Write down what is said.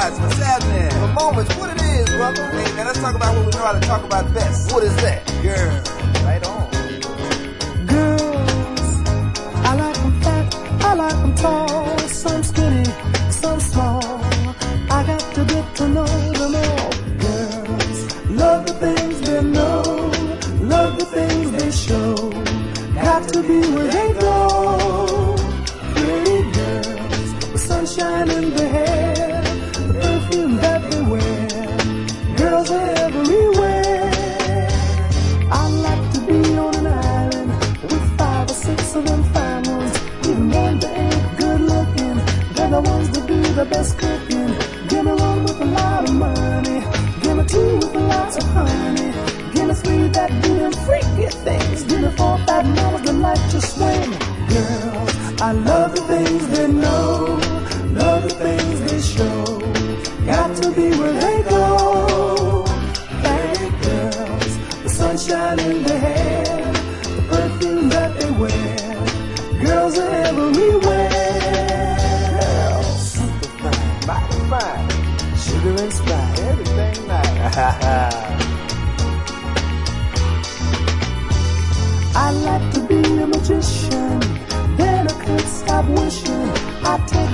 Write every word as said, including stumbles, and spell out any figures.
vibes, what's happening? For moments, what it is, brother. Hey, man, let's talk about what we know how to talk about best. What is that? Girl, right on. Girls, I like them fat, I like them tall, some skinny, some small. I got to get to know them all. Girls, love the things they know, love the things they show. Got to be where they go. Pretty girls with sunshine in their hair, the perfume that they wear. Girls are everywhere. I like to be on an island with five or six of them fine ones. Even when they ain't good looking, they're the ones that do the best cooking. Give me one with a lot of money, give me two with lots of honey, give me three that do them freaky things, give me four fat mamas that like to swing. Girls, I love the things they know, love the things they show. Got to be where they go. Bad girls, the sunshine in their hair, the perfume that they wear. Girls are everywhere. Girls, super fine, mighty fine, sugar and spice, everything nice. I like to be a magician, then I could stop wishing I take